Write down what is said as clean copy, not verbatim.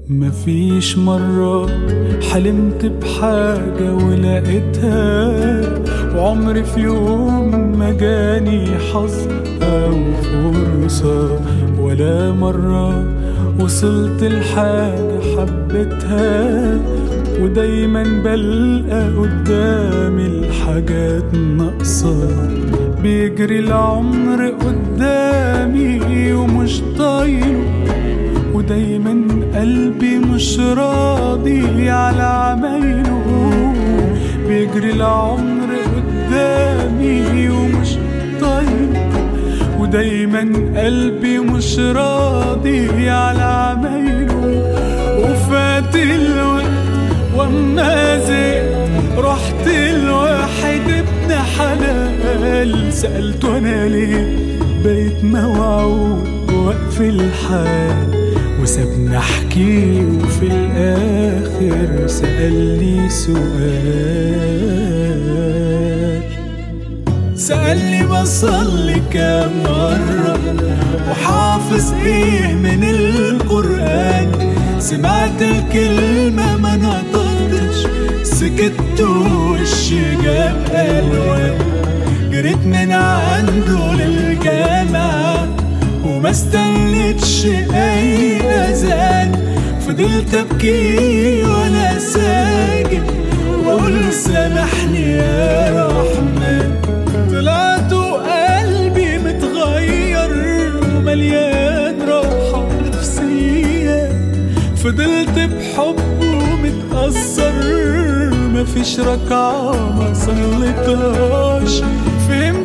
مفيش مرة حلمت بحاجة ولقيتها، وعمري في يوم ما جاني حظ أو فرصة، ولا مرة وصلت لحاجة حبيتها، ودايما بلقى قدامي الحاجات ناقصة. بيجري العمر قدامي ومش طايله، ودايما قلبي مش راضي على عمايله. بيجري العمر قدامي ومش طايله، ودايما قلبي مش راضي على عمايله. وفات الوقت واما زهقت رحت لواحد ابن حلال، سألته انا ليه بقيت موعود وقف الحال، وسابني احكي وفي الاخر سألني سألني بصلي كام مرة وحافظ ايه من القرآن. سمعت الكلمة ما نطقتش، سكت ووشي جاب ألوان. جريت من عنده للجامعة وما استنيتش اي اذان، فضلت ابكي وانا ساجد واقول سامحني يا رحمن. طلعت وقلبي متغير ومليان راحة نفسية، فضلت بحبه متأثر، مفيش ركعة ما صليتهاش. فهمت